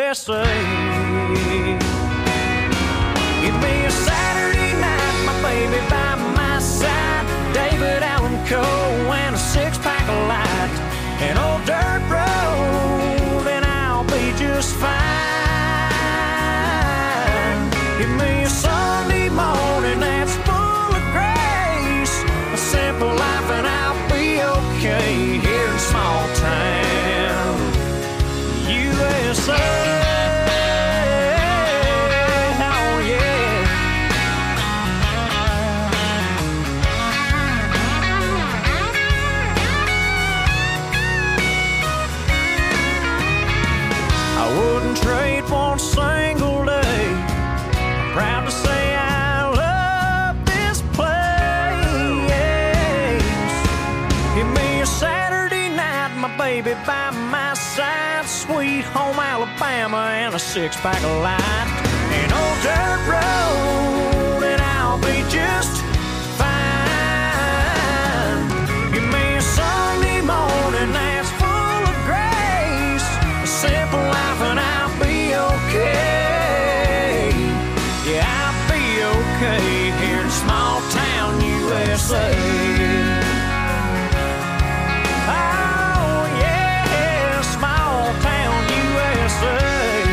USA. Give me a Saturday night, my baby by my side, David Allan Coe and a six-pack of light, an old dirt road, and I'll be just fine. Give me a Sunday morning that's full of grace, a simple life, and I'll be okay here in small town USA. Trade one single day. Proud to say I love this place. Give me a Saturday night, my baby by my side, sweet home Alabama and a six-pack of light, an old dirt road, and I'll be just fine. Give me a Sunday morning that's full of grace, a simple life, and I'll be okay. Yeah, I'll be okay here in small town USA. Oh yeah, small town USA.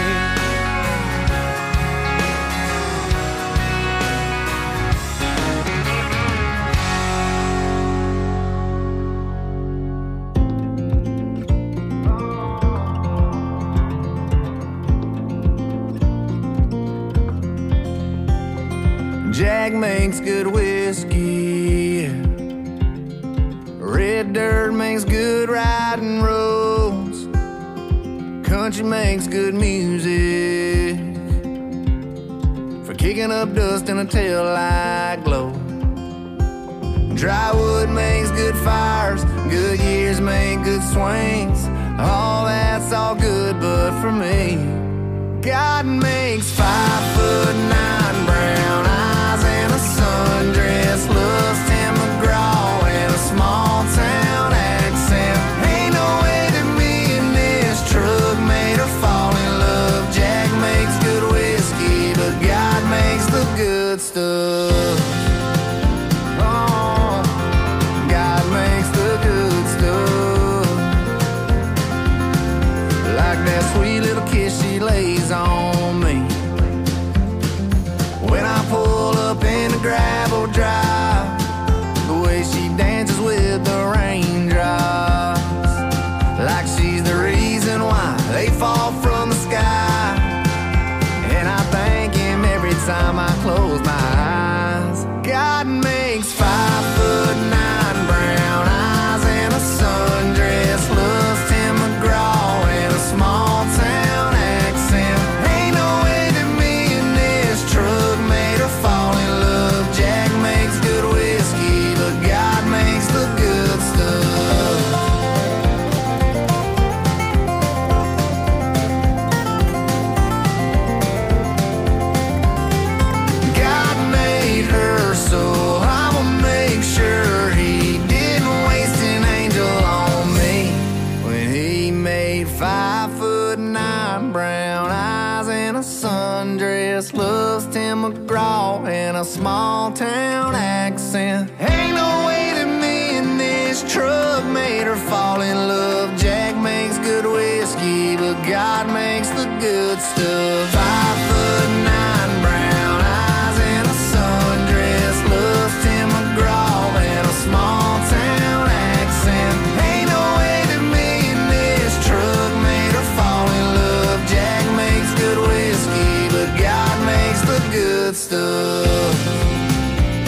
Jack makes good whiskey, red dirt makes good riding roads, country makes good music for kicking up dust in a taillight glow. Dry wood makes good fires, good years make good swings, all that's all good, but for me, God makes 5'9" brown eyes and a sundress, loves Tim McGraw and a small town accent. Ain't no way that me and this truck made her fall in love. Jack makes good whiskey, but God makes the good stuff. Oh, God makes the good stuff. Like that sweet little kiss she lays on me when I pull up in the gravel drive, the way she dances with the raindrops, like she's the reason why they fall from the sky. And I thank him every time I close my eyes. God makes 5'9" brown eyes and a sundress, loves Tim McGraw and a small town accent. Ain't no way that me and this truck made her fall in love. Jack makes good whiskey, but God makes the good stuff. God made her, so I'ma make sure he didn't waste an angel on me when he made 5'9" brown eyes and a sundress, loves Tim McGraw and a small town accent. Ain't no way that me and this truck made her fall in love. Jack makes good whiskey, but God makes the good stuff. 5'9" brown eyes and a sundress, loves Tim McGraw and a small town accent. Ain't no way that me and this truck made her fall in love. Jack makes good whiskey, but God makes the good stuff.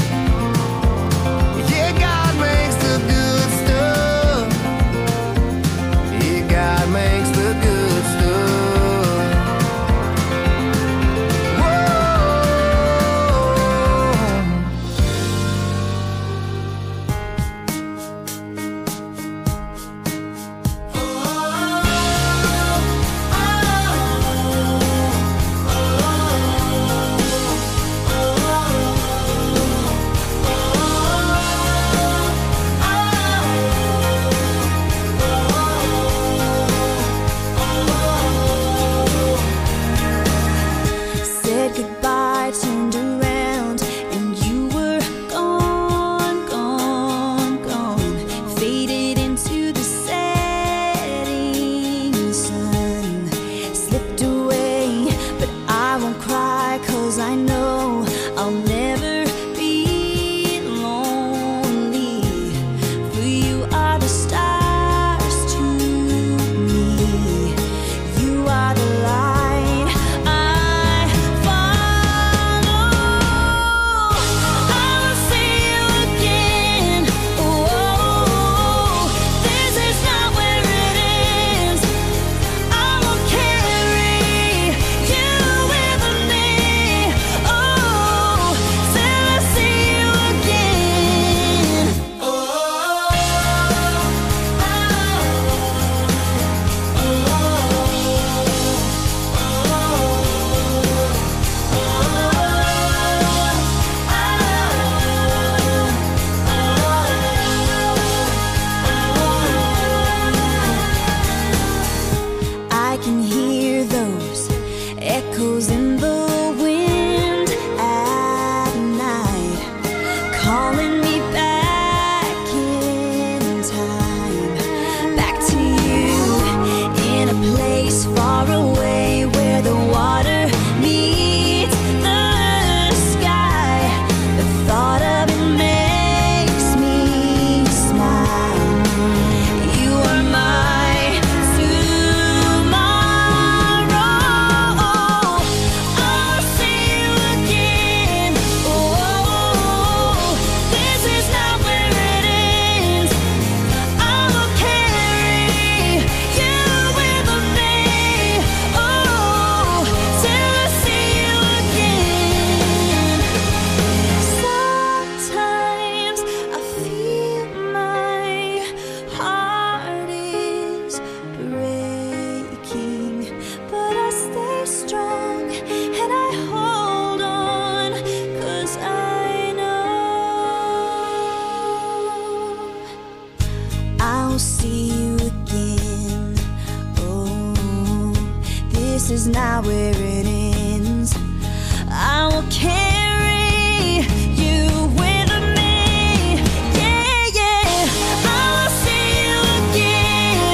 will see you again. Oh, this is not where it ends. I will carry you with me. Yeah, yeah. I will see you again.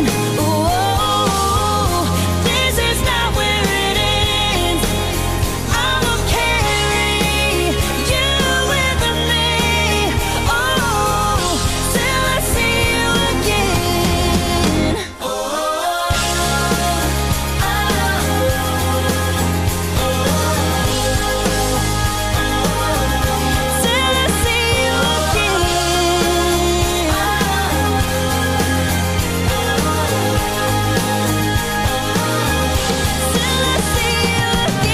Oh, this is not where it ends. I will carry you with me. Oh, till I see you again. Till I see you again. Till I see you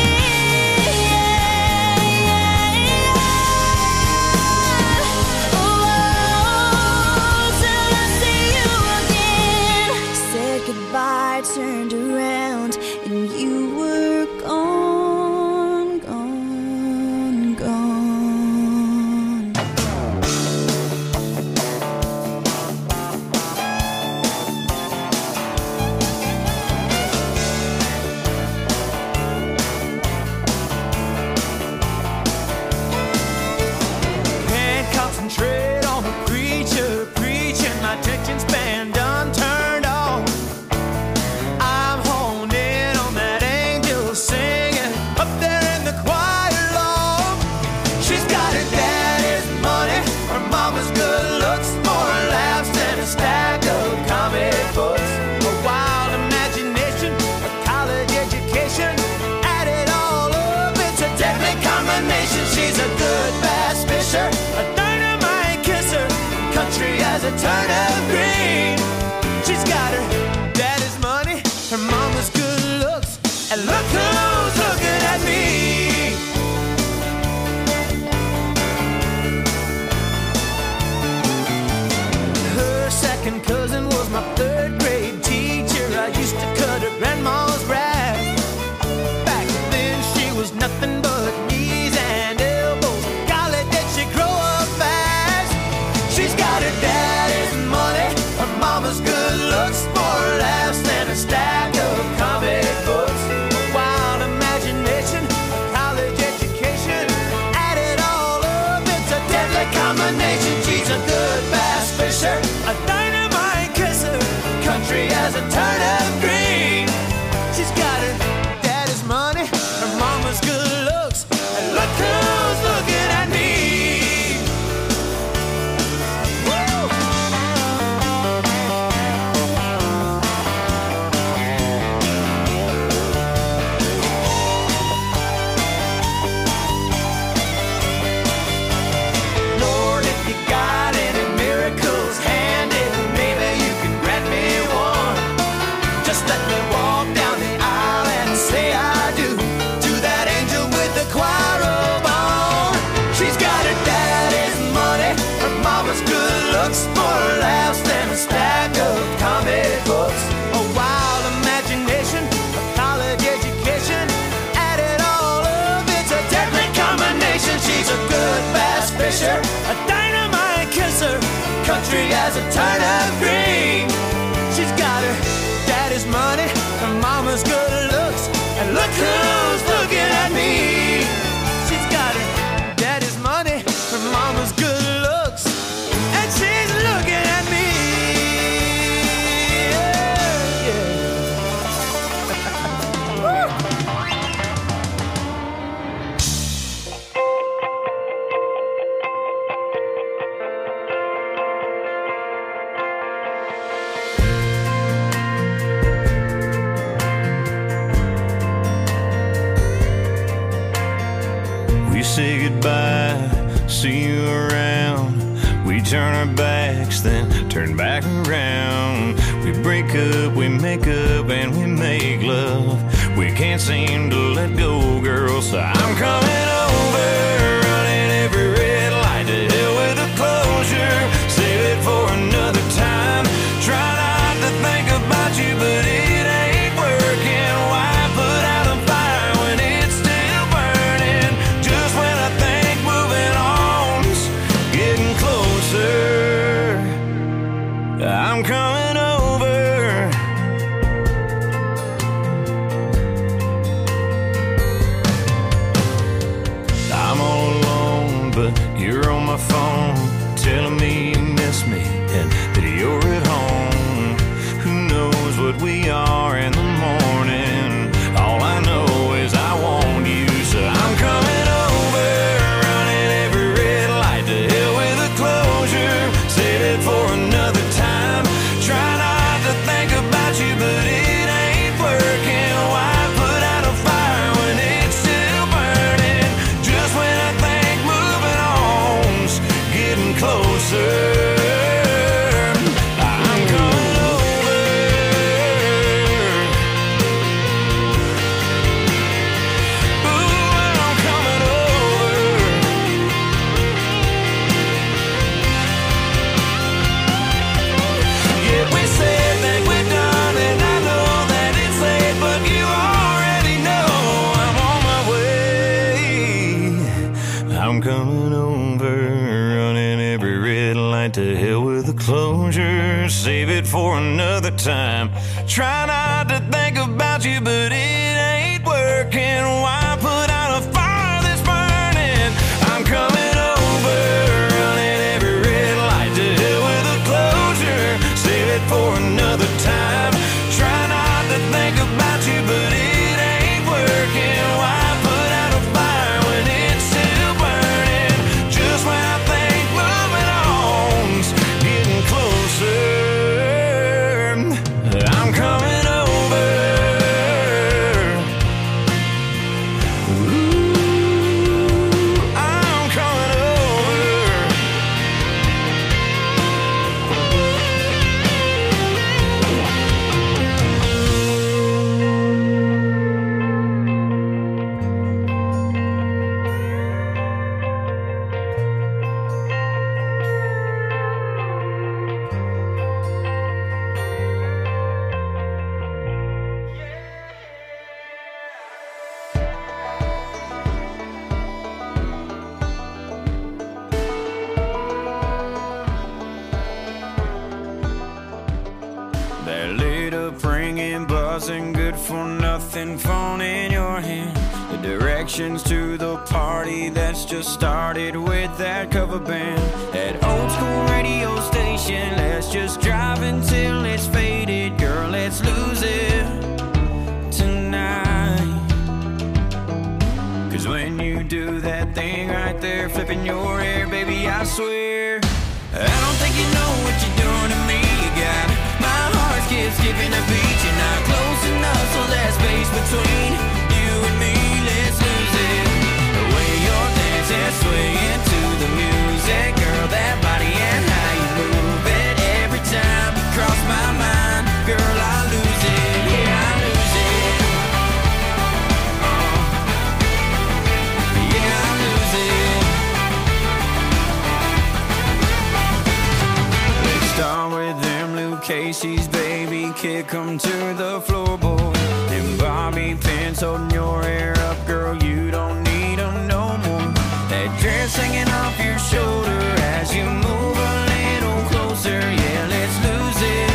again. Oh, till I see you again. Said goodbye, turned around, and you were gone, gone, gone. Can't concentrate on the preacher preaching. My attention span done turned off. I'm honed in on that angel singing up there in the choir loft. She's got her daddy's money, her mama's good looks, more laughs than a stack of comic books. A wild imagination, a college education, add it all up, it's a deadly combination. She's a good bass fisher, a dynamite kisser, country as a turnip green. She's got her daddy's money, her mama's good looks, and look who's looking at me. Her second cousin was my third grade teacher. I used to cut her grandma's grass. Back then she was nothing but knees and elbows. Golly, did she grow up fast? She's got her daddy's money, her mama's good looks, more laughs than a stack of comic books. A wild imagination, a college education, add it all up, it's a deadly combination. She's a good bass fisher, a dynamite kisser, country as a turnip green. She's got her daddy's money, her mama's good looks, and look who's looking at me. Woo! Lord, if you got any miracles handy, maybe you can grant me one. Just let me walk down the aisle and say I do to that angel with the choir robe on. She's got her daddy's money, her mama's good looks, more laughs than a stack of comic books. A wild imagination, a college education, add it all up, it's a deadly combination. She's a good bass fisher, a dynamite kisser, country as a turnip green. She's got her daddy's money, her mama's good looks, and look who's looking at me. She's got her daddy's money, her mama's good looks, and she's looking at me. Yeah, yeah. Woo! We say goodbye, see you around. We turn our backs, then turn back around. We break up, we make up, and we make love. We can't seem to let go, girl, so I'm coming over, running every red light. To hell with the closure, save it for another time. Try not to think about you, but it ain't working. Why put out a fire when it's still burning? Just when I think moving on's getting closer, I'm coming deal with the closure, save it for another time. Try not to think about you, but it ain't working. Why put out a fire that's burning? I'm coming over, running every red light. To deal with the closure, save it for another time. Try not to think about you, but it ain't working. Why put out a fire when it's still burning? Just when I think moving on's getting closer, I'm coming over. Ooh, I'm coming over. That lit up ringing, buzzing, good for nothing phone in your hand. The directions to the party that's just started with that cover band. That old school radio station, let's just drive until it's faded. Girl, let's lose it tonight. Cause when you do that thing right there, flipping your hair, baby, I swear I don't think you know what you're doing to me. You got my heart skipping a beat. You're not close enough, so there's space between you and me. Let's lose it. The way you're dancing, swaying to the music, girl, that body and how you move it. Every time you cross my mind, girl, I lose it. Yeah, I lose it. Yeah, I lose it. Let's start with them Luke Casey's, baby, kick 'em to the floorboard. Them bobby pins holding your hair up, girl, you don't need 'em no more. That dress hanging off your shoulder as you move a little closer. Yeah, let's lose it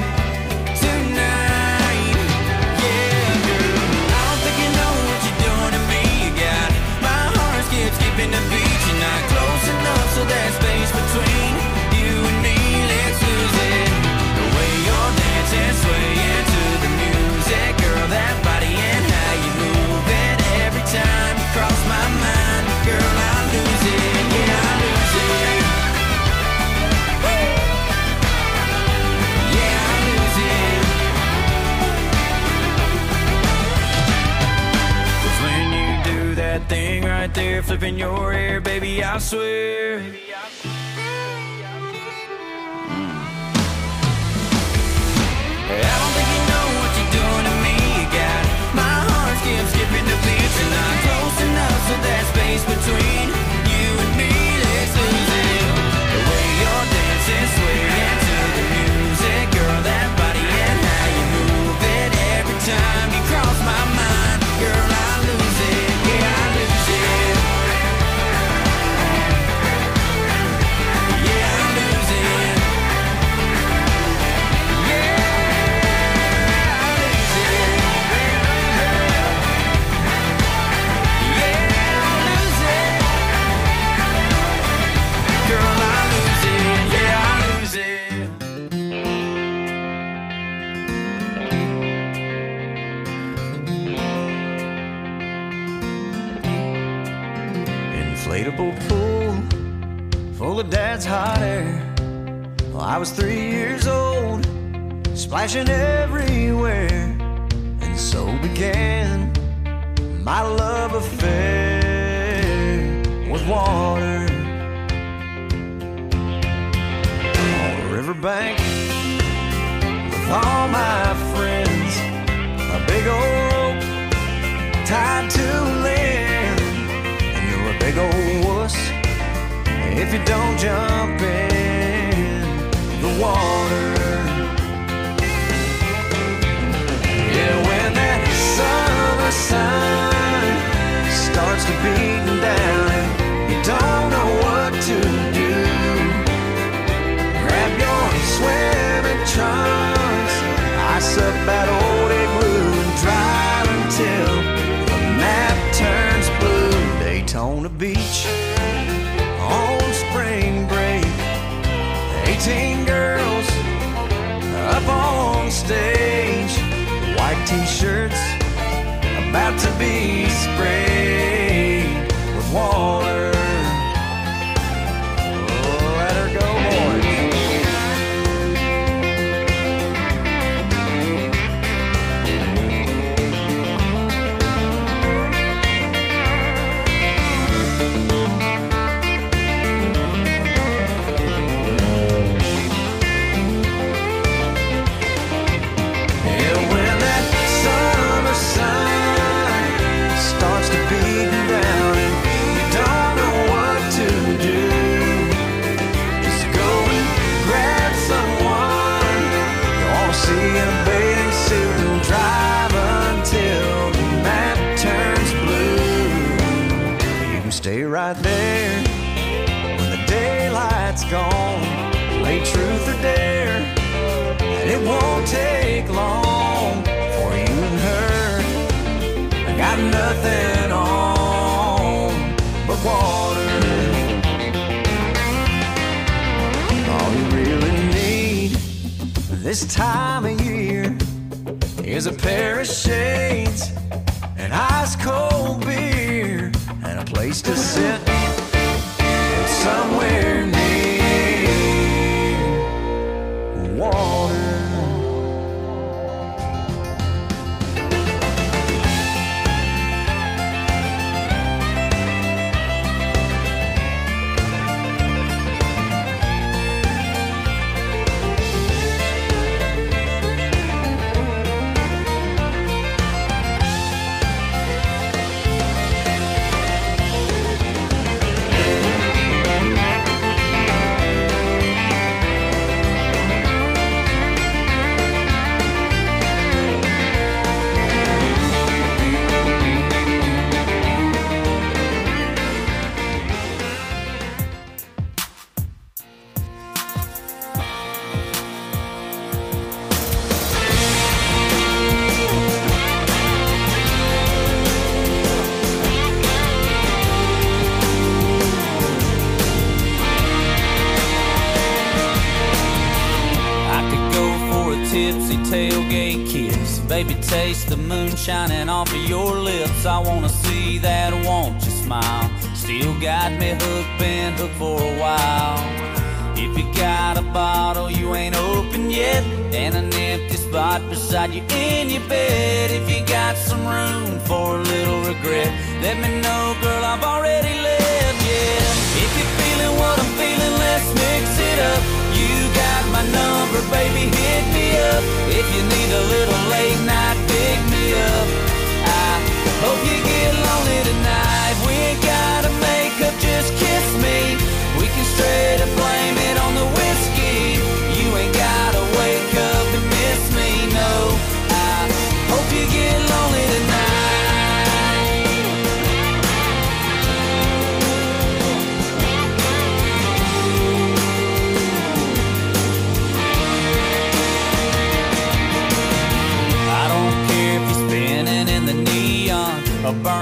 tonight. Yeah, girl, I don't think you know what you're doing to me. You got my heart skipping the beat. You're not close enough, so there's space between you and me. Let's lose it. The way you're dancing, swaying to the music, girl, that body and how you move it. Every time you cross my mind, girl, I lose it. Yeah, I lose it. Woo! Yeah, I lose it. 'Cause when you do that thing right there, flipping your hair, baby, I swear I don't think you know what you're doing to me. You got my heart skipping the beat. You're not close enough, so there's space between you and me. Let's lose it. The way you're dancing, swaying to the music, girl, that body and how you move it. Every time you cross my mind, girl, I lose it. Yeah, I lose it. Yeah, I lose it. Inflatable pool full of dad's hot air. Well, I was 3 years old, splashing everywhere, and so began my love affair with water. On the riverbank with all my friends, a big old rope tied to land, and you're a big old wuss if you don't jump in the water. Yeah, when that summer sun starts to beating down and you don't know what to do, beach on spring break. 18 girls up on stage, white t-shirts about to be sprayed with water. Oh, let her go, boys. Stay right there when the daylight's gone. Play truth or dare, and it won't take long for you and her. I got nothing on but water. All you really need this time of year is a pair of shades, an ice cold beer, and a place to sit somewhere near water. Tipsy tailgate kiss, baby, taste the moon shining off of your lips. I wanna see that, won't you smile? Still got me hooked, been hooked for a while. If you got a bottle you ain't opened yet, and an empty spot beside you in your bed, if you got some room for a little regret, let me know, girl, I've already left, yeah. If you're feeling what I'm feeling, let's mix it up. You got my number, baby, hit me up. If you need a little late night, pick me up. I hope you get lonely tonight. We ain't gotta make up, just kiss me. We can straight up blame it on the whiskey. You ain't gotta wake up and miss me, no. I hope you get lonely tonight. Or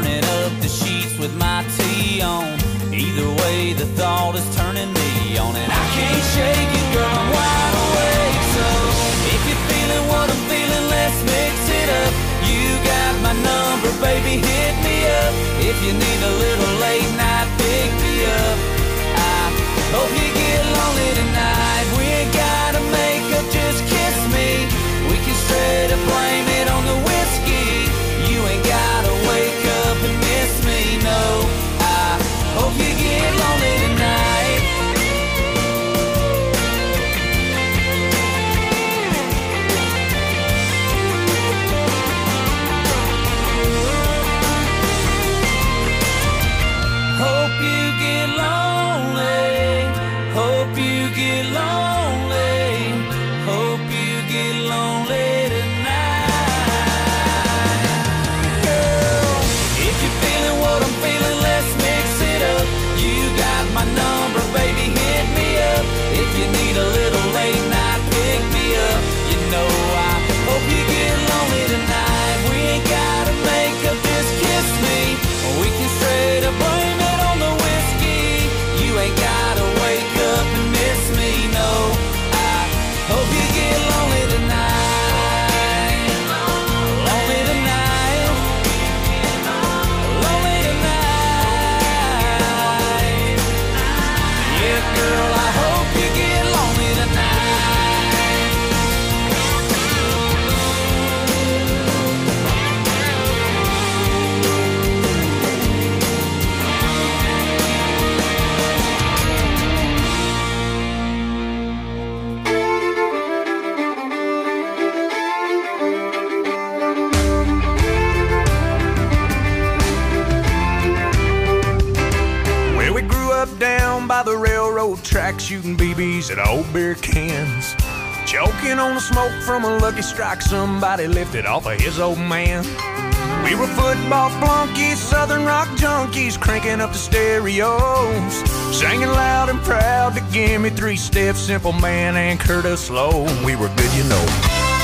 back shooting BBs at old beer cans. Choking on the smoke from a Lucky Strike somebody lifted off of his old man. We were football flunkies, southern rock junkies, cranking up the stereos, singing loud and proud to give me 3 steps, Simple Man and Curtis Slow. We were good, you know.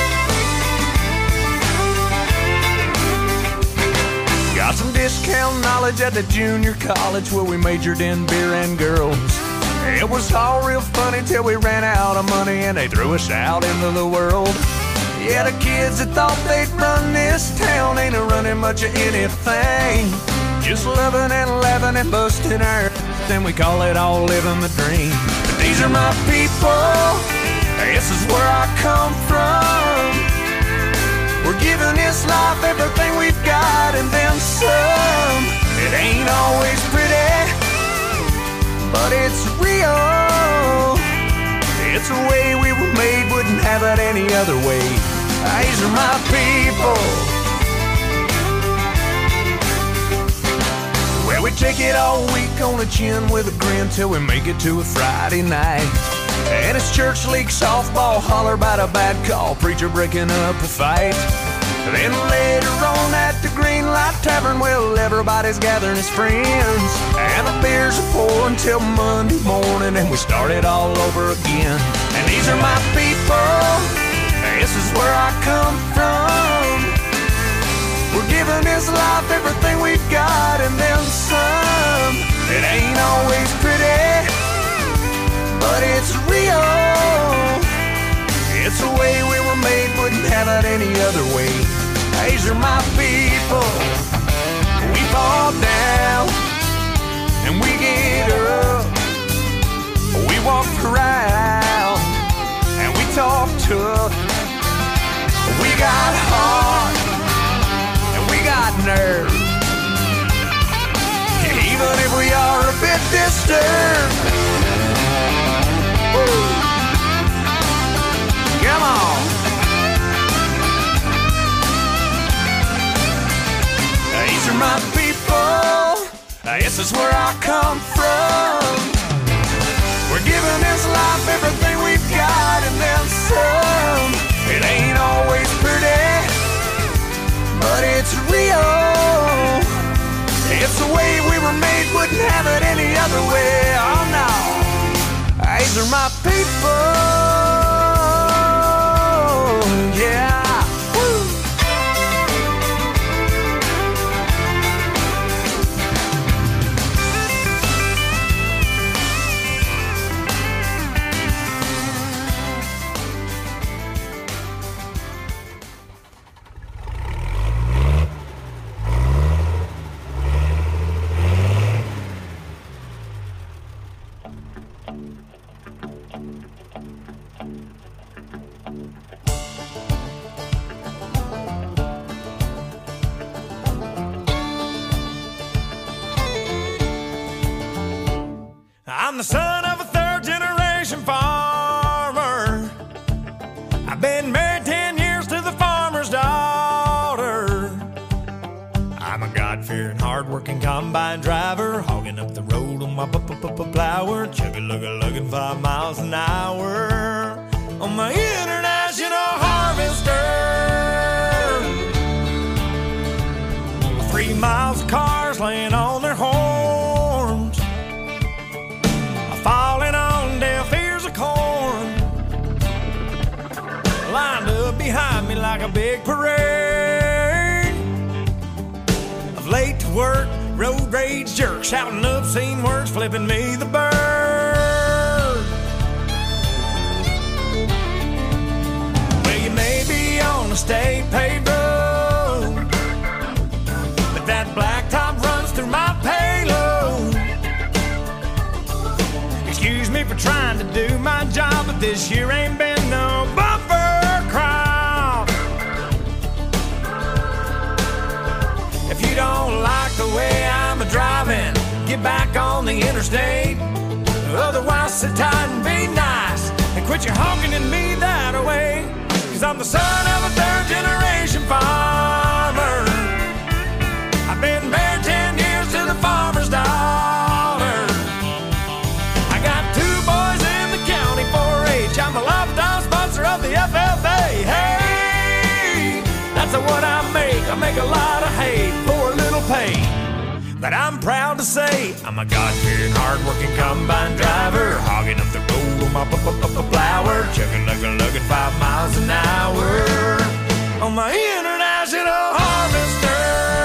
Got some discount knowledge at the junior college where we majored in beer and girls. It was all real funny till we ran out of money and they threw us out into the world. Yeah, the kids that thought they'd run this town ain't running much of anything. Just loving and laughing and busting our then we call it all living the dream. But these are my people, this is where I come from. We're giving this life everything we've got and then some. It ain't always pretty, but it's real. It's the way we were made, wouldn't have it any other way. These are my people. Well, we take it all week on the chin with a grin till we make it to a Friday night. And it's church league softball, holler about a bad call, preacher breaking up a fight. Then later on at the Green Light Tavern, well, everybody's gathering as friends, and the beers are pouring till Monday morning, and we start it all over again. And these are my people, this is where I come from. We're giving this life everything we've got and then some. It ain't always pretty, but it's real. It's the way we were made, wouldn't have it any other way. These are my people. We fall down and we get up. We walk around and we talk tough. We got heart and we got nerve. Even if we are a bit disturbed. Woo. Come on. These are my people. This is where I come from. We're giving this life everything we've got and then some. It ain't always pretty, but it's real. It's the way we were made, wouldn't have it any other way. Oh no. These are my people. Yeah. Woo. I'm the son of a third-generation farmer. I've been married 10 years to the farmer's daughter. I'm a God-fearing, hard-working combine driver, hogging up the road on my plower, chugga-lugga-lugging 5 miles an hour on my international harvester. 3 miles of cars laying on their horns, falling on deaf ears of corn, lined up behind me like a big parade of late to work, road rage jerks, shouting obscene words, flipping me the bird. Well, you may be on a state paved road, but that blacktop runs through my payload. Excuse me for trying to do my job, but this year ain't been no bumper crop. If you don't like the way I'm a-driving, get back on the interstate. Otherwise, sit tight and be nice and quit your honking at me that way. 'Cause I'm the son of a third-generation farmer. I've been married 10 years to the farmer's daughter. I got 2 boys That's what I make a lot of hay for a little pay. But I'm proud to say I'm a God-fearing, hard-working combine driver, hogging up the road on my plower, chugging, lugging 5 miles an hour on my international harvester.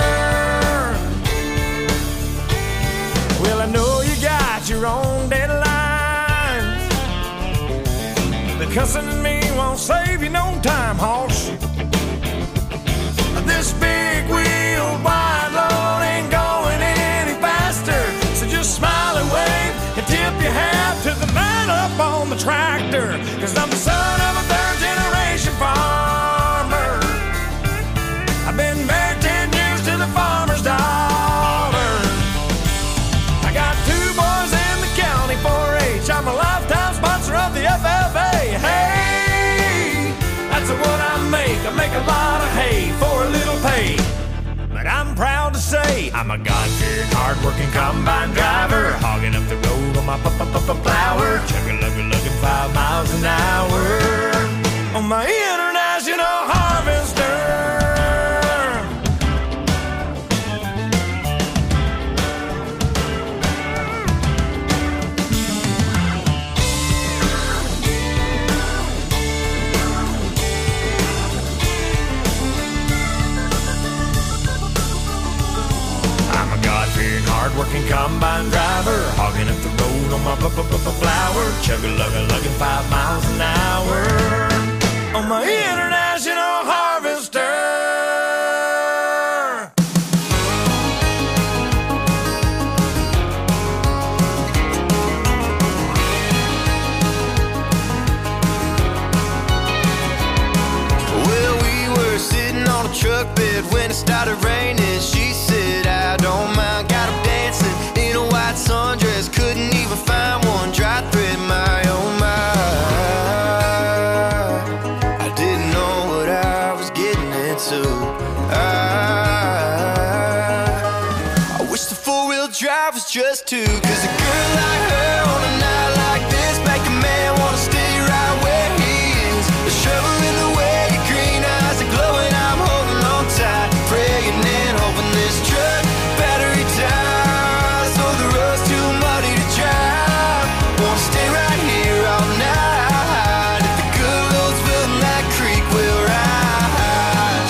Well, I know you got your own deadlines, but cussing me won't save you no time, hoss. This big wheel wide load ain't going any faster, so just smile and wave and tip your hat to the man up on the tractor, 'cause I'm the son of a third-generation farmer. I've been married 10 years to the farmer's daughter. I got 2 boys in the county 4-H. I'm a lifetime sponsor of the FFA. Hey, that's what I make a lot of hay for a little pay. But I'm proud to say I'm a God-fearing, hard-working combine driver, hogging up the road on my plower, chugging, lugging 5 miles an hour on my international harvester. Hard-working combine driver, hogging up the road on my plower, chugging, lugging 5 miles an hour on my international harvester. Well, we were sitting on a truck bed when it started raining. She said, I don't mind, got him dancing in a white sundress, couldn't even find one dry thread, my oh my. I didn't know what I was getting into. I wish the 4-wheel drive was just 2, 'cause a girl like her on a night like this make a man wanna stay right where he is. A shovel in the way, your green eyes are glowing, I'm holding on tight, praying and hoping this truck battery dies, so the road's too muddy to drive. Wanna stay right here all night, if the good Lord's willing that creek will rise.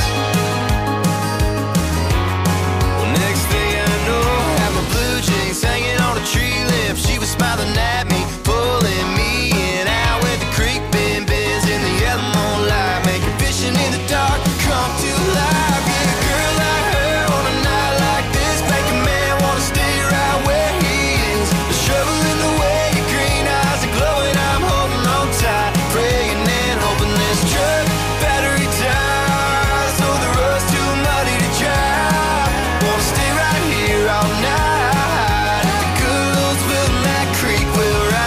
Well, next thing I know, I had my blue jeans hanging on a tree limb. She was smiling at me, pulling me in, out where the creek bends in the yellow moonlight, making fishing in the dark come to life. Yeah, a girl like her on a night like this make a man wanna stay right where he is. A shovel in the way, your green eyes are glowing, I'm holding on tight, praying and hoping this truck battery dies, so the road's too muddy to drive. Wanna stay right here all night, if the good Lord's willing that creek will rise.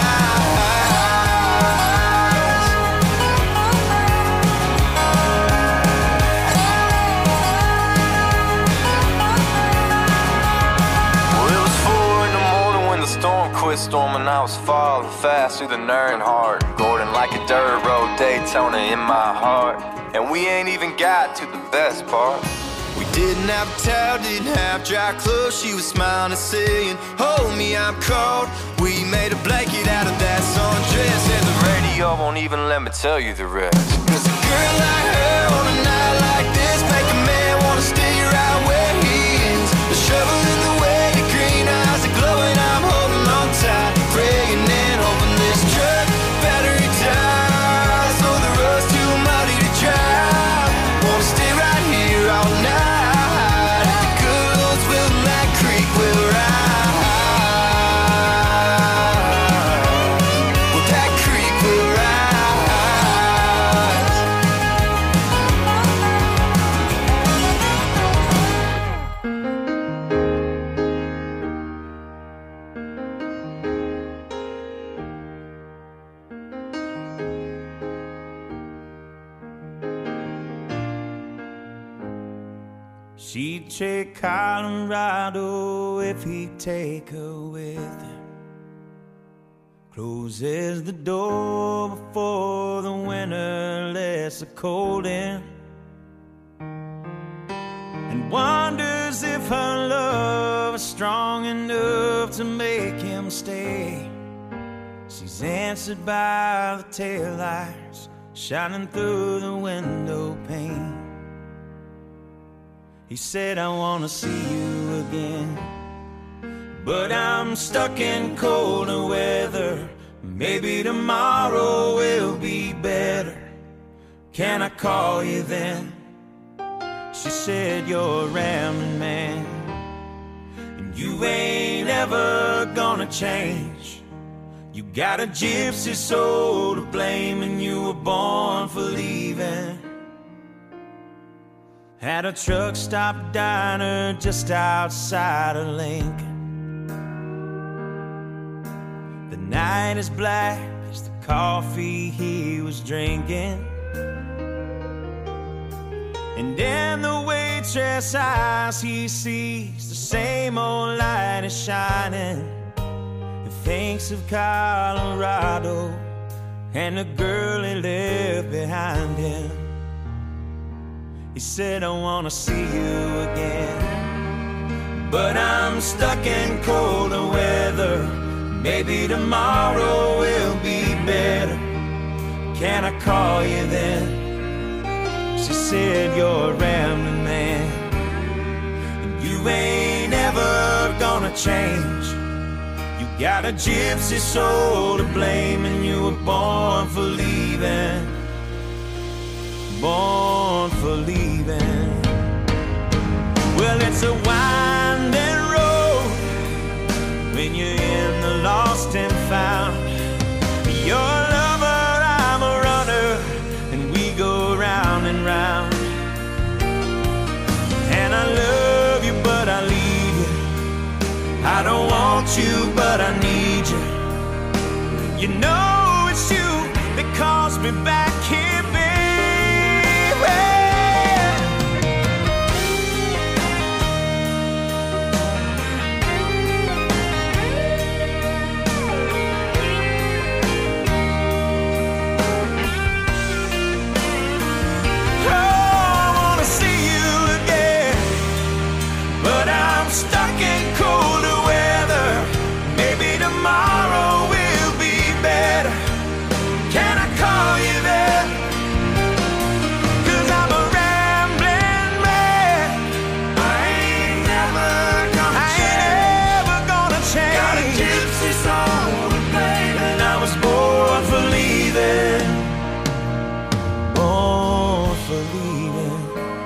Well, it was 4 in the morning when the storm quit storming. I was falling fast through the Earnhardt, Gordon like a dirt road Daytona in my heart. And we ain't even got to the best part. We didn't have a towel, didn't have dry clothes. She was smiling and saying, hold me, I'm cold. We made a blanket out of that sundress, and the radio won't even let me tell you the rest. 'Cause a girl like her on a night like this make a man wanna stay right where he is. A shovel in the way, your green eyes are glowing, I'm holding on tight, praying and hoping this truck battery dies, so the road's too muddy to drive. Wanna stay right here all night, if the good Lord's willing that creek will rise. Well, that creek will rise. She'd take Colorado if he'd take her with him. Closes the door before the winter lets the cold in. Wonders if her love is strong enough to make him stay. She's answered by the taillights shining through the window pane. He said, I want to see you again, but I'm stuck in colder weather. Maybe tomorrow will be better. Can I call you then? She said, you're a rambling man, and you ain't ever gonna change. You got a gypsy soul to blame, and you were born for leaving. At a truck stop diner just outside of Lincoln. The night is black as the coffee he was drinking, and in the waitress' eyes he sees the same old light is shining. He thinks of Colorado and the girl he left behind him. He said, I wanna see you again, but I'm stuck in colder weather. Maybe tomorrow will be better. Can I call you then? She said, you're a rambling man, and you ain't ever gonna change. You got a gypsy soul to blame, and you were born for leaving. Born for leaving. Well, it's a winding road when you're in the lost and found. You're a lover, I'm a runner, and we go round and round. And I love you, but I leave you. I don't want you, but I need you. You know it's you that calls me back here, baby. Stuck in colder weather. Maybe tomorrow will be better. Can I call you there? 'Cause I'm a rambling man. I ain't never gonna change. Got a gypsy soul to blame, and I was born for leaving. Born for leaving.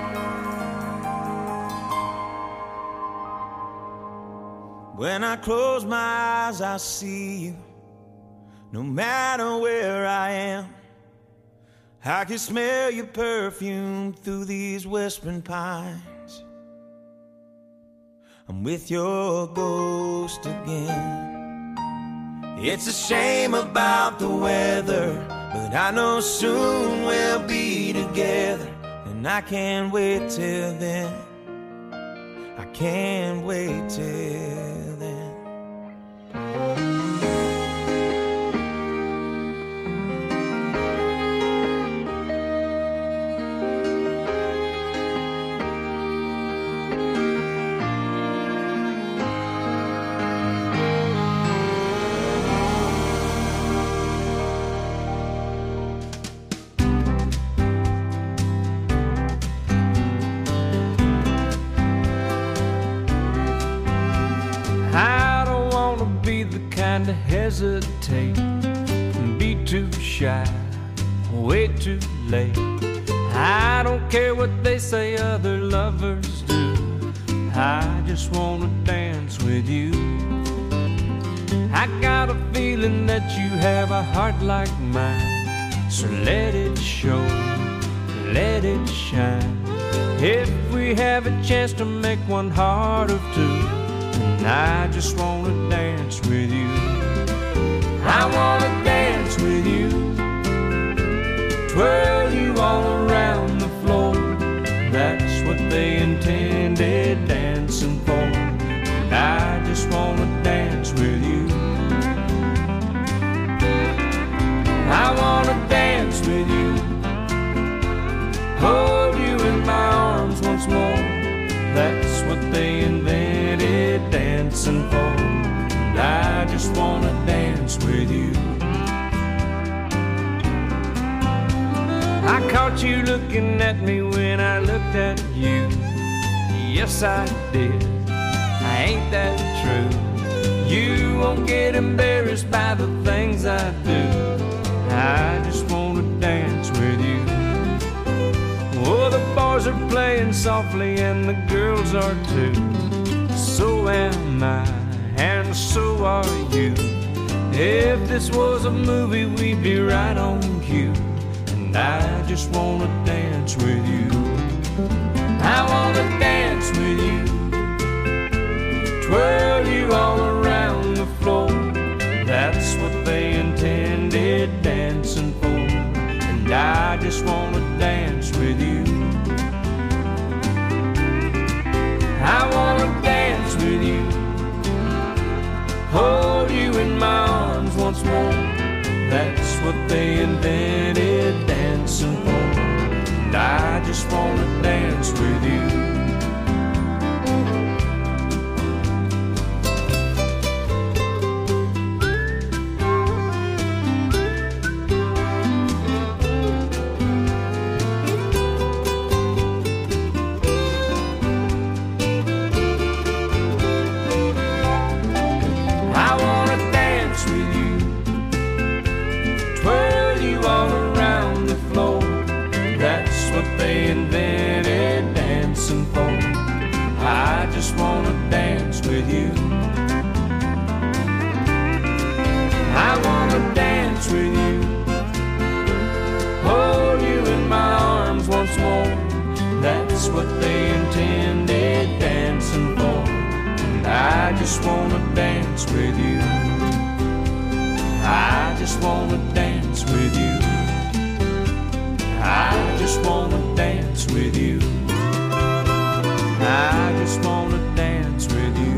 When I close my eyes, I see you. No matter where I am, I can smell your perfume through these whispering pines. I'm with your ghost again. It's a shame about the weather, but I know soon we'll be together. And I can't wait till then. I can't wait till then. To hesitate and be too shy, way too late. I don't care what they say other lovers do. I just wanna dance with you. I got a feeling that you have a heart like mine, so let it show, let it shine. If we have a chance to make one heart of two, and I just wanna dance with you. I wanna dance with you, twirl you all around the floor. That's what they intended dancing for. And I just wanna dance with you. I wanna dance with you, hold you in my arms once more. I caught you looking at me when I looked at you. Yes, I did. Ain't that true? You won't get embarrassed by the things I do. I just wanna dance with you. Oh, the boys are playing softly and the girls are too. So am I, and so are you. If this was a movie, we'd be right on cue. And I just wanna dance with you. I wanna dance with you, twirl you all around the floor. That's what they intended dancing for. And I just wanna dance with you. I wanna dance with you, hold you in my arms once more. That's what they invented dancing for. And I just wanna dance with you. What they intended dancing for. And I just wanna dance with you. I just wanna dance with you. I just wanna dance with you. I just wanna dance with you.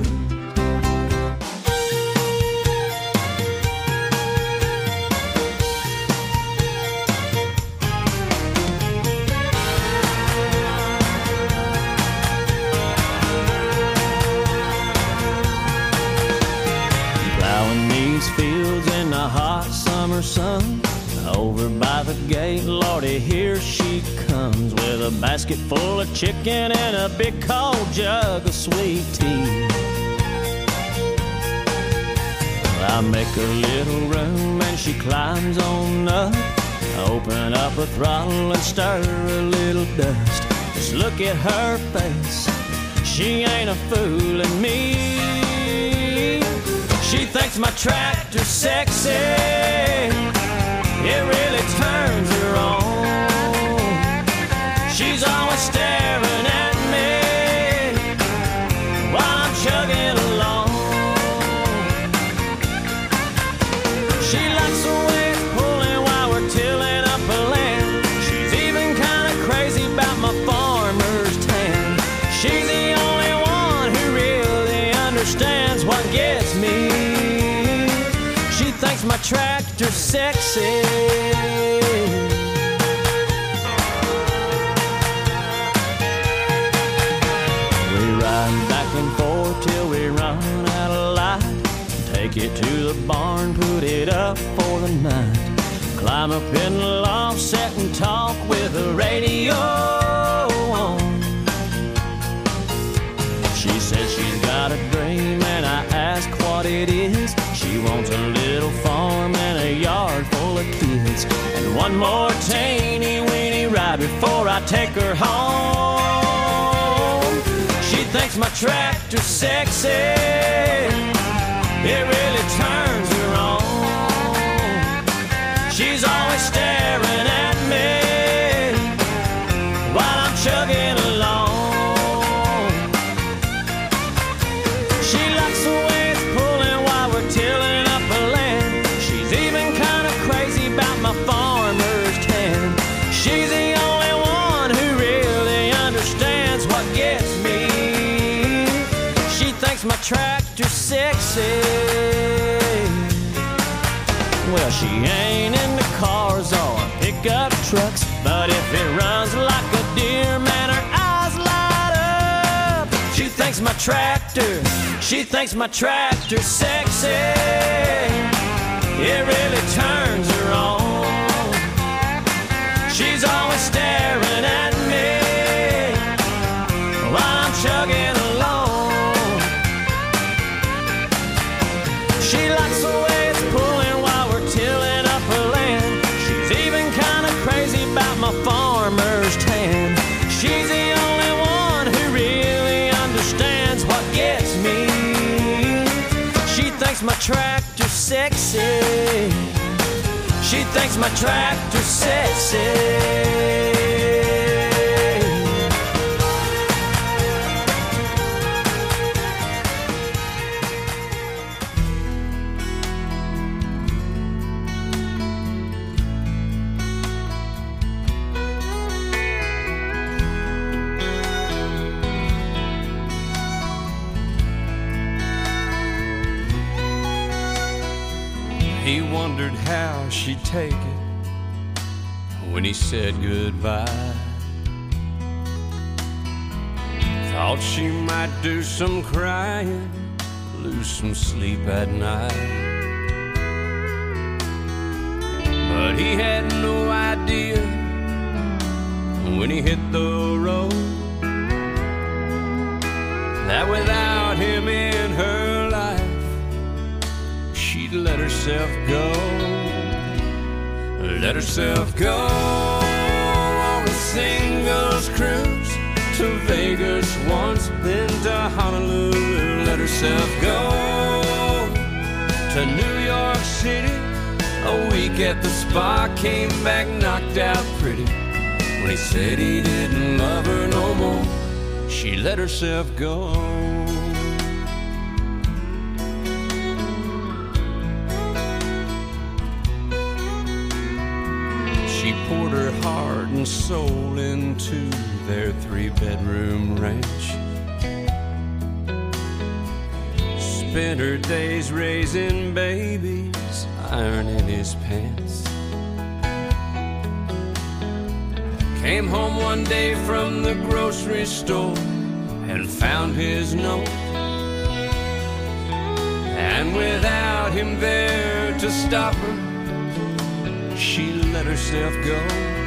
Fields in the hot summer sun. Over by the gate, Lordy, here she comes with a basket full of chicken and a big cold jug of sweet tea. I make a little room and she climbs on up. Open up her throttle and stir a little dust. Just look at her face, she ain't a fooling me. She thinks my tractor's sexy, it really turns her on. She's always staring at me while I'm chugging along. She likes the way it's pulling while we're tilling up a land. She's even kind of crazy about my farmer's tan. She's the only one who really understands what gets me. Thinks my tractor's sexy. We ride back and forth till we run out of light. Take it to the barn, put it up for the night. Climb up in the loft, sit and talk with the radio on. She says she's got a dream and I ask what it is. She wants a little farm and a yard full of kids, and one more teeny weeny ride before I take her home. She thinks my tractor's sexy, it really turns her on. She's always staring at me while I'm chugging along. She likes the way it's pulling while we're tilling up a land. She's even kind of crazy about my farmer's tan. She's the only one who really understands what gets me. She thinks my tractor's sexy. Well, she ain't into cars or pickup trucks, but if it runs like a deer, man, her eyes light up. She thinks my tractor's sexy, it really turns her on. She's always staring at me while I'm chugging along. She likes the way it's pulling while we're tilling up her land. She's even kind of crazy about my farmer's tan. She's the only one who really understands what gets me. She thinks my tractor's sexy. She thinks my tractor's sexy. He wondered how she'd take it when he said goodbye. Thought she might do some crying, lose some sleep at night. But he had no idea when he hit the road that without him in her life, she'd let herself go. Let herself go on a singles cruise to Vegas once, then to Honolulu. Let herself go to New York City. A week at the spa, came back knocked out pretty. When he said he didn't love her no more, she let herself go. She poured her heart and soul into their 3-bedroom ranch. Spent her days raising babies, ironing his pants. Came home one day from the grocery store and found his note. And without him there to stop her, she let herself go.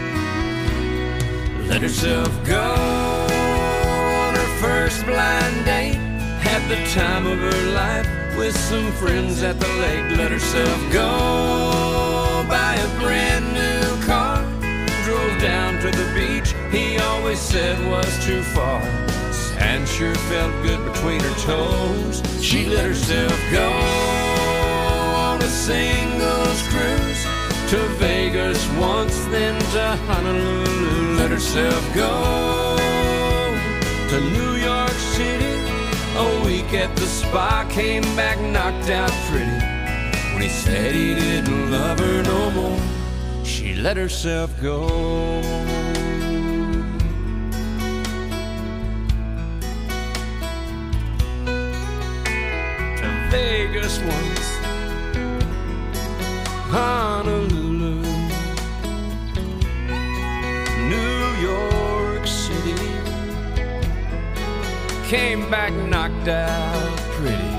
Let herself go on her first blind date. Had the time of her life with some friends at the lake. Let herself go buy a brand new car. Drove down to the beach he always said was too far. Sand sure felt good between her toes. She let herself go on a singles cruise to Vegas once, then to Honolulu. Let herself go to New York City. A week at the spa, came back knocked out pretty. When he said he didn't love her no more, she let herself go. To Vegas once, Honolulu, New York City. Came back knocked out pretty.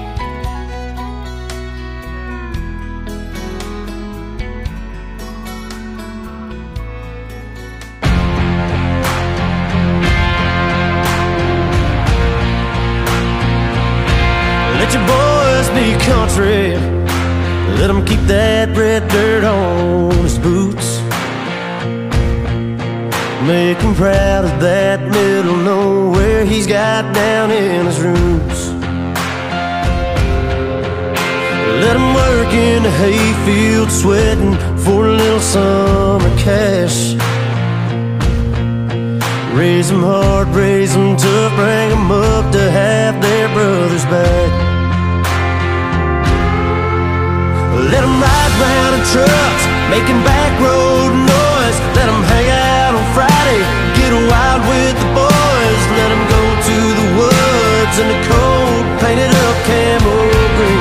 Let your boys be country. Let them keep that red dirt on his boots. Make him proud of that middle nowhere he's got down in his roots. Let him work in the hayfield sweating for a little summer cash. Raise them hard, raise them tough, bring them up to have their brothers back. Let them ride round in trucks, making back road noise. Let them hang out on Friday, get wild with the boys. Let them go to the woods in the cold, painted up camo green.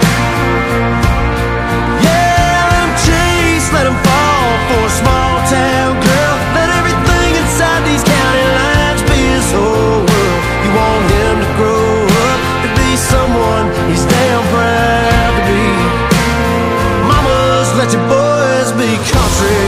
Yeah, let them chase, let them fall for a small town girl. Let everything inside these county lines be his whole world. You want him to grow up to be someone he's damn proud to be. Let your boys be country.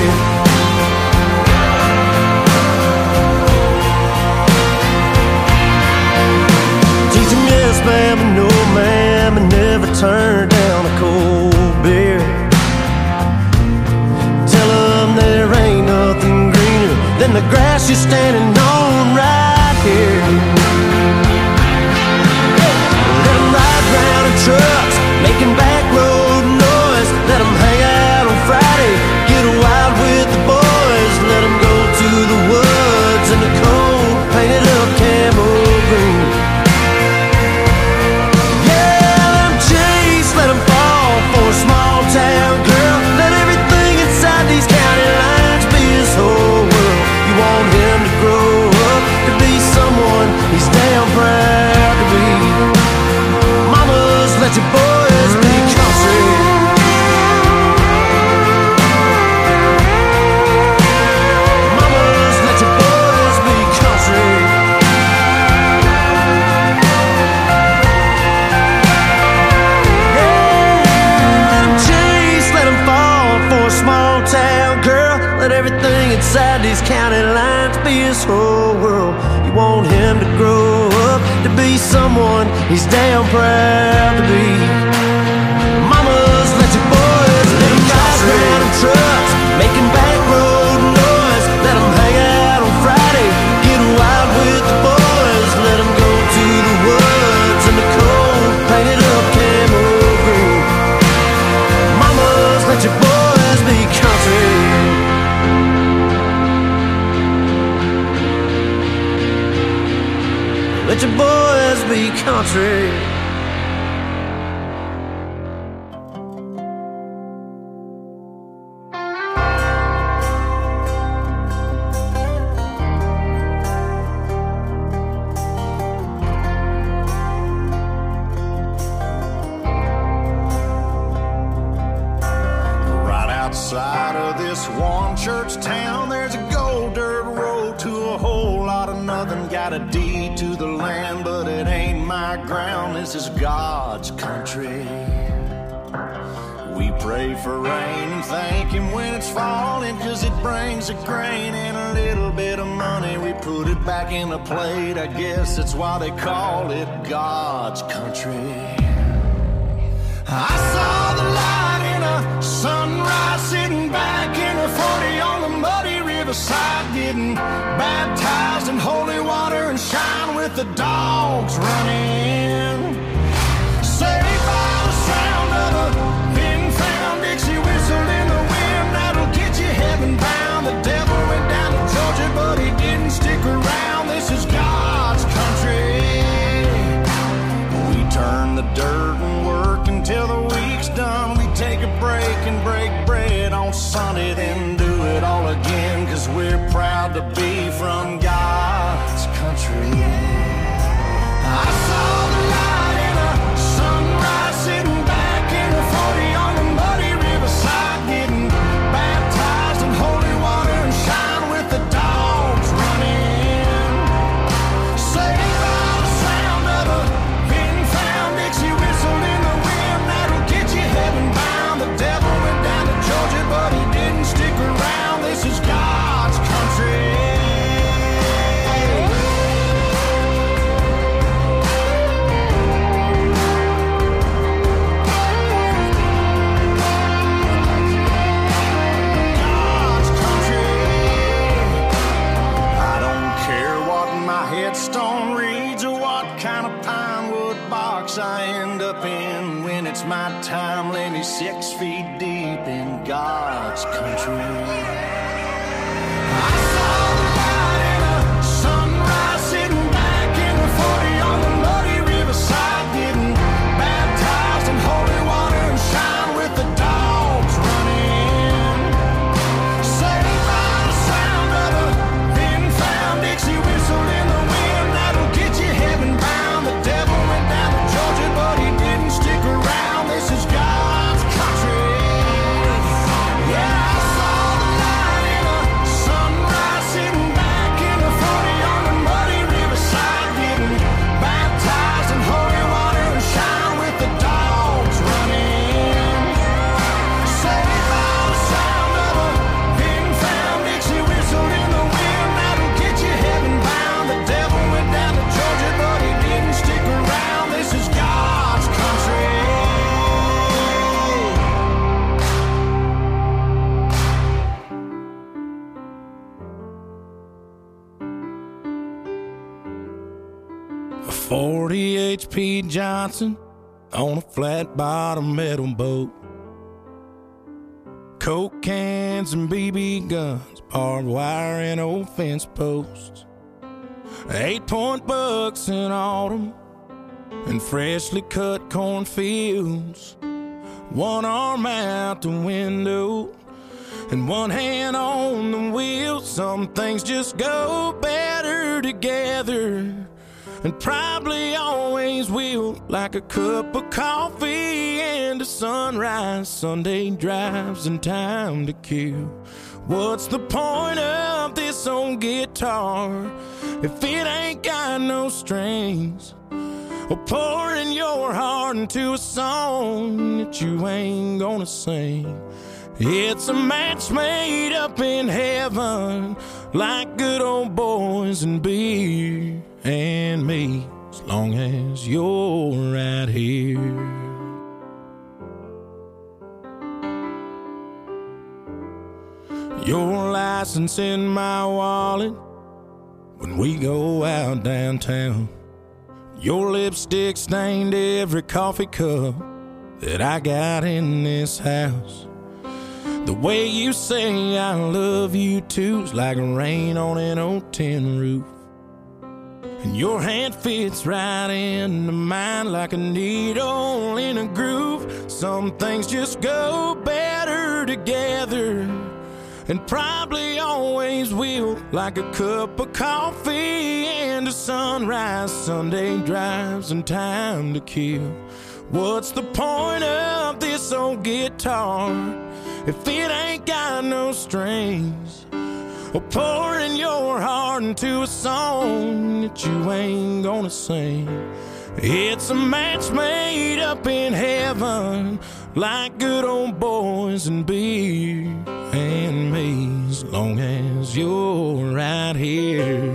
you're standing on right here. Let them ride round in trucks, making back road noise. Let them hang out on Friday, get wild with the boys. Let them go to the woods in the cold, painted up camo green. Yeah, let them chase, let them fall for a small town girl. Let everything inside these county lines be his whole world. You want him to grow up to be someone he's damn proud to be. Mamas, let your boys be country. Mamas, let your boys be country. Small town girl, let everything inside these county lines be his whole world. You want him to grow up to be someone he's damn proud to be. Mamas, let your boys be country. Round in trucks, making back road noise. Let them hang out on Friday, get wild with the boys. Let them go to the woods in the cold, painted up camo green. Mamas, let your boys be country. Let your boys be country. Outside of this one church town, there's a gold dirt road to a whole lot of nothing. Got a deed to the land, but it ain't my ground. This is God's country. We pray for rain and thank Him when it's falling, 'cause it brings a grain and a little bit of money. We put it back in the plate, I guess that's why they call it God's country. I saw the light in a sunrise, sitting back in a 40 on the muddy riverside, getting baptized in holy water and shine with the dogs running. Saved by the sound of a pin-found Dixie whistle in the wind that'll get you heaven bound. The devil went down to Georgia, but he didn't stick around. This is God's country. We turn the dirt and work until the week's done. We take a break and break bread on Sunday, then do it all again, 'cause we're proud to be from God's country. I saw the light in a sunrise, sitting back in a 40 on the muddy riverside, getting baptized in holy water and shine with the dogs running. Saved by the sound of a pin-found Dixie whistle in the wind that'll get you heaven bound. The devil went down to Georgia, but he didn't stick around. This is God's country. God's country. I don't care what my headstone reads or what kind of pine wood box I end up in. When it's my time, lay me 6 feet deep in God's country. I saw the light in a sunrise, sitting back in the 40 on the muddy riverside, getting baptized in holy water and shine with the dogs running. Saved by the sound of a pin-found Dixie whistle in the wind that'll get you heaven bound. The devil went down to Georgia, but he didn't stick around. This is God's country. 40 H.P. Johnson on a flat-bottom metal boat. Coke cans and BB guns, barbed wire and old fence posts. 8-point bucks in autumn and freshly cut cornfields. One arm out the window and one hand on the wheel. Some things just go better together, and probably always will, like a cup of coffee and a sunrise, Sunday drives and time to kill. What's the point of this old guitar if it ain't got no strings? Or pouring your heart into a song that you ain't gonna sing. It's a match made up in heaven, like good old boys and beer and me, as long as you're right here. Your license in my wallet when we go out downtown. Your lipstick stained every coffee cup that I got in this house. The way you say I love you too's like rain on an old tin roof. And your hand fits right into mine like a needle in a groove. Some things just go better together, and probably always will, like a cup of coffee and a sunrise, Sunday drives and time to kill. What's the point of this old guitar if it ain't got no strings? Or pouring your heart into a song that you ain't gonna sing. It's a match made up in heaven, like good old boys and beer and me, as long as you're right here.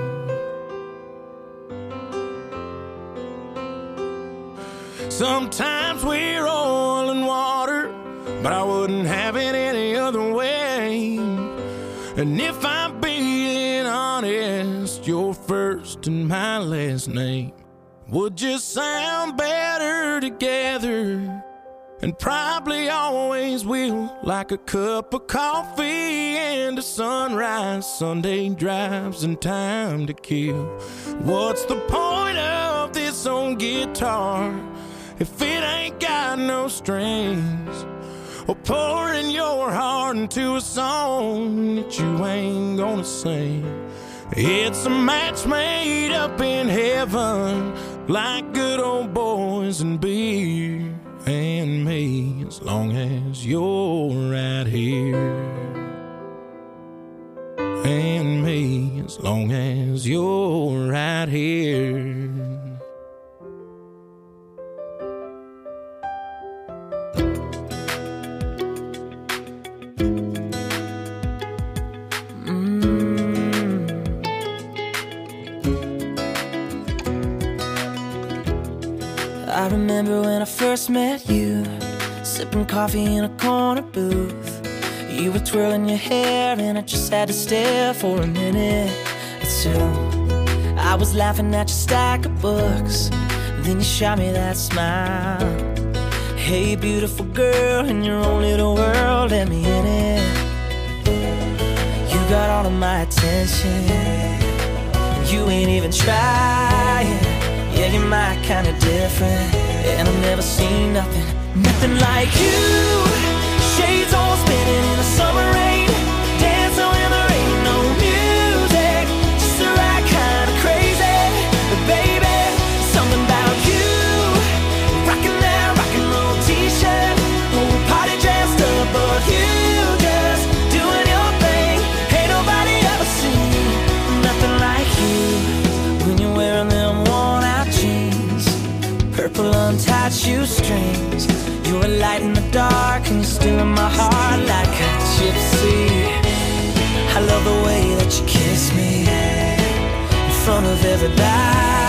Sometimes we're oil and water, but I wouldn't have it any other way. And if I'm being honest, your first and my last name would just sound better together, and probably always will, like a cup of coffee and a sunrise, Sunday drives and time to kill. What's the point of this old guitar if it ain't got no strings? Or pouring your heart into a song that you ain't gonna sing. It's a match made up in heaven, like good old boys and beer and me, as long as you're right here. And me, as long as you're right here. I remember when I first met you, sipping coffee in a corner booth. You were twirling your hair and I just had to stare for a minute or two. I was laughing at your stack of books, then you shot me that smile. Hey beautiful girl, in your own little world, let me in it. You got all of my attention, you ain't even trying. Yeah, you're my kind of different, and I've never seen nothing like you. Shades all spinning in the summer rain, dancing when there ain't no music, just the right kind of crazy. But baby, something about you, rocking that rock and roll t-shirt, whole party dressed up, but you just doing your thing. Ain't nobody ever seen nothing like you when you're wearing them worn-out jeans, purple untied shoestrings. You're a light in the dark and you're still in my heart like a gypsy. I love the way that you kiss me in front of everybody.